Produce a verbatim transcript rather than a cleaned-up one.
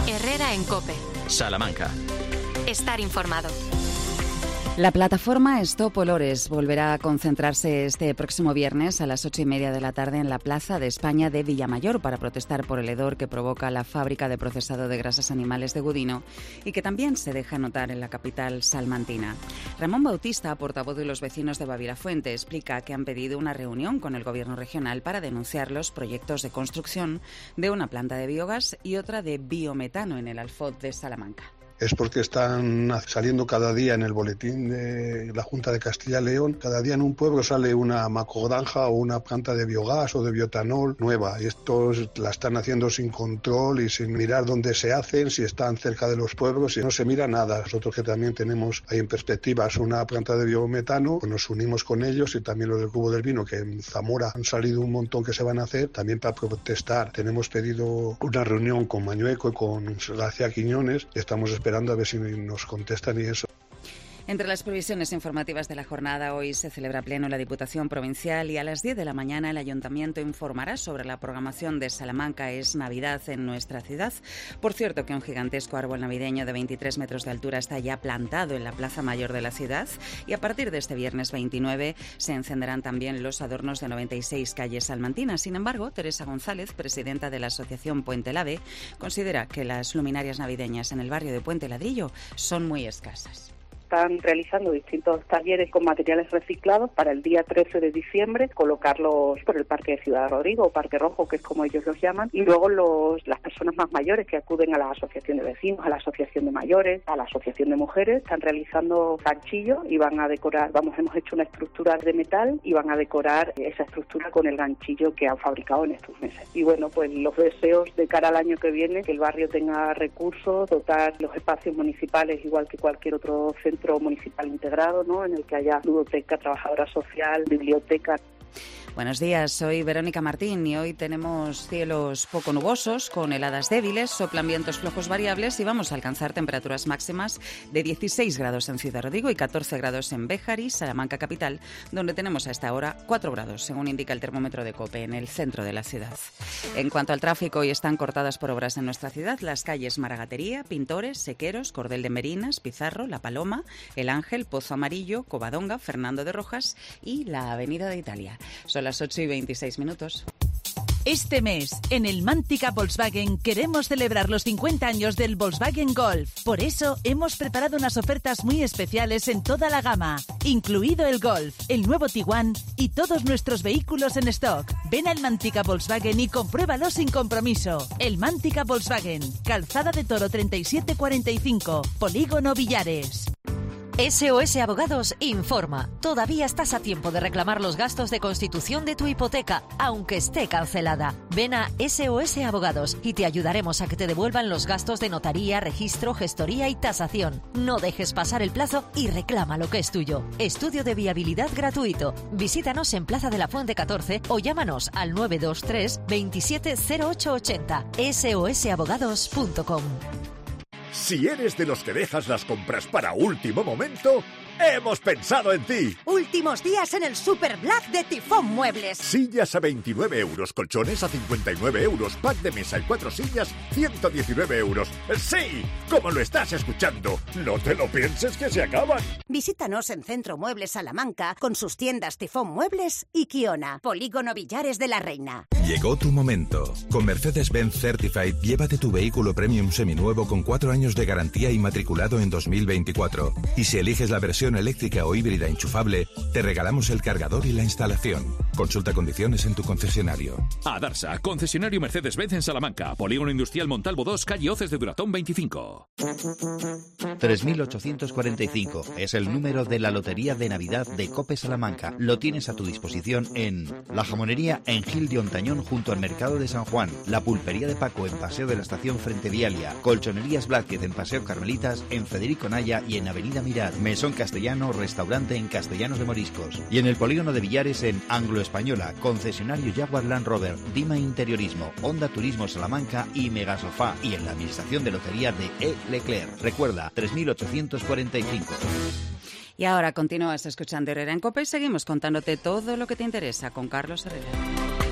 Herrera en COPE. Salamanca. Estar informado. La plataforma Stop Olores volverá a concentrarse este próximo viernes a las ocho y media de la tarde en la Plaza de España de Villamayor para protestar por el hedor que provoca la fábrica de procesado de grasas animales de Gudino y que también se deja notar en la capital salmantina. Ramón Bautista, portavoz de los vecinos de Bavilafuente, explica que han pedido una reunión con el Gobierno regional para denunciar los proyectos de construcción de una planta de biogás y otra de biometano en el Alfoz de Salamanca. Es porque están saliendo cada día en el boletín de la Junta de Castilla y León, cada día en un pueblo sale una macogranja o una planta de biogás o de biotanol nueva. Y estos la están haciendo sin control y sin mirar dónde se hacen, si están cerca de los pueblos, y no se mira nada. Nosotros que también tenemos ahí en perspectivas una planta de biometano, pues nos unimos con ellos, y también los del Cubo del Vino, que en Zamora han salido un montón que se van a hacer, también para protestar. Tenemos pedido una reunión con Mañueco y con García Quiñones, y estamos esperando esperando a ver si nos contestan y eso. Entre las previsiones informativas de la jornada, hoy se celebra pleno en la Diputación Provincial y a las diez de la mañana el Ayuntamiento informará sobre la programación de Salamanca es Navidad en nuestra ciudad. Por cierto, que un gigantesco árbol navideño de veintitrés metros de altura está ya plantado en la Plaza Mayor de la ciudad y a partir de este viernes veintinueve se encenderán también los adornos de noventa y seis calles salmantinas. Sin embargo, Teresa González, presidenta de la Asociación Puente Lave, considera que las luminarias navideñas en el barrio de Puente Ladrillo son muy escasas. Están realizando distintos talleres con materiales reciclados para el día trece de diciembre, colocarlos por el Parque de Ciudad Rodrigo o Parque Rojo, que es como ellos los llaman, y luego los, las personas más mayores que acuden a la asociación de vecinos, a la asociación de mayores, a la asociación de mujeres, están realizando ganchillos y van a decorar, vamos, hemos hecho una estructura de metal y van a decorar esa estructura con el ganchillo que han fabricado en estos meses. Y bueno, pues los deseos de cara al año que viene, que el barrio tenga recursos, dotar los espacios municipales igual que cualquier otro centro municipal integrado, ¿no?, en el que haya ludoteca, trabajadora social, biblioteca. Buenos días, soy Verónica Martín y hoy tenemos cielos poco nubosos con heladas débiles, soplan vientos flojos variables y vamos a alcanzar temperaturas máximas de dieciséis grados en Ciudad Rodrigo y catorce grados en Béjar y Salamanca capital, donde tenemos a esta hora cuatro grados, según indica el termómetro de COPE, en el centro de la ciudad. En cuanto al tráfico, hoy están cortadas por obras en nuestra ciudad las calles Maragatería, Pintores, Sequeros, Cordel de Merinas, Pizarro, La Paloma, El Ángel, Pozo Amarillo, Covadonga, Fernando de Rojas y la Avenida de Italia. Son las ocho y veintiséis minutos. Este mes, en el Mántica Volkswagen, queremos celebrar los cincuenta años del Volkswagen Golf. Por eso, hemos preparado unas ofertas muy especiales en toda la gama, incluido el Golf, el nuevo Tiguan y todos nuestros vehículos en stock. Ven al Mántica Volkswagen y compruébalo sin compromiso. El Mántica Volkswagen, Calzada de Toro treinta y siete cuarenta y cinco, Polígono Villares. S O S Abogados informa. Todavía estás a tiempo de reclamar los gastos de constitución de tu hipoteca, aunque esté cancelada. Ven a S O S Abogados y te ayudaremos a que te devuelvan los gastos de notaría, registro, gestoría y tasación. No dejes pasar el plazo y reclama lo que es tuyo. Estudio de viabilidad gratuito. Visítanos en Plaza de la Fuente catorce o llámanos al nueve dos tres, veintisiete cero ocho ochenta. S O S abogados punto com. Si eres de los que dejas las compras para último momento, ¡hemos pensado en ti! Últimos días en el Super Black de Tifón Muebles. Sillas a veintinueve euros, colchones a cincuenta y nueve euros, pack de mesa y cuatro sillas, ciento diecinueve euros. ¡Sí! Como lo estás escuchando, no te lo pienses que se acaban. Visítanos en Centro Muebles Salamanca con sus tiendas Tifón Muebles y Kiona, Polígono Villares de la Reina. Llegó tu momento. Con Mercedes-Benz Certified, llévate tu vehículo premium seminuevo con cuatro años de garantía y matriculado en dos mil veinticuatro. Y si eliges la versión eléctrica o híbrida enchufable, te regalamos el cargador y la instalación. Consulta condiciones en tu concesionario. Adarsa, concesionario Mercedes-Benz en Salamanca, Polígono Industrial Montalvo dos, calle Hoces de Duratón veinticinco. tres mil ochocientos cuarenta y cinco es el número de la Lotería de Navidad de COPE Salamanca. Lo tienes a tu disposición en La Jamonería en Gil de Ontañón junto al Mercado de San Juan, La Pulpería de Paco en Paseo de la Estación frente Vialia, Colchonerías Blázquez en Paseo Carmelitas, en Federico Naya y en Avenida Mirar, Mesón Castellano, restaurante en Castellanos de Moriscos, y en el Polígono de Villares en Anglo Española, concesionario Jaguar Land Rover, Dima Interiorismo, Honda Turismo Salamanca y Megasofá, y en la administración de lotería de E. Leclerc. Recuerda, tres mil ochocientos cuarenta y cinco. Y ahora continúas escuchando Herrera en COPE y seguimos contándote todo lo que te interesa con Carlos Herrera.